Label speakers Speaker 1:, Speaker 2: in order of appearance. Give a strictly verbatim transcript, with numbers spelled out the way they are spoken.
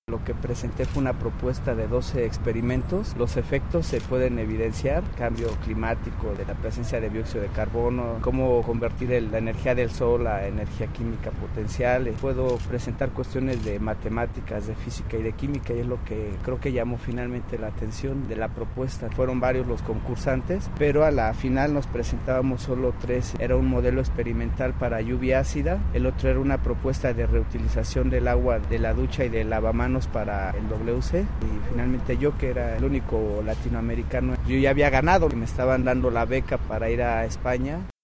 Speaker 1: Lo que presenté fue una propuesta de doce experimentos. Los efectos se pueden evidenciar: cambio climático, de la presencia de dióxido de carbono, cómo convertir el, la energía del sol a energía química potencial. Puedo presentar cuestiones de matemáticas, de física y de química, y es lo que creo que llamó finalmente la atención de la propuesta. Fueron varios los concursantes, pero a la final nos presentábamos solo tres. Era un modelo experimental para lluvia ácida, el otro era una propuesta de reutilización del agua de la ducha y del lavamanos para el W C, y finalmente yo, que era el único latinoamericano, yo ya había ganado, me estaban dando la beca para ir a España.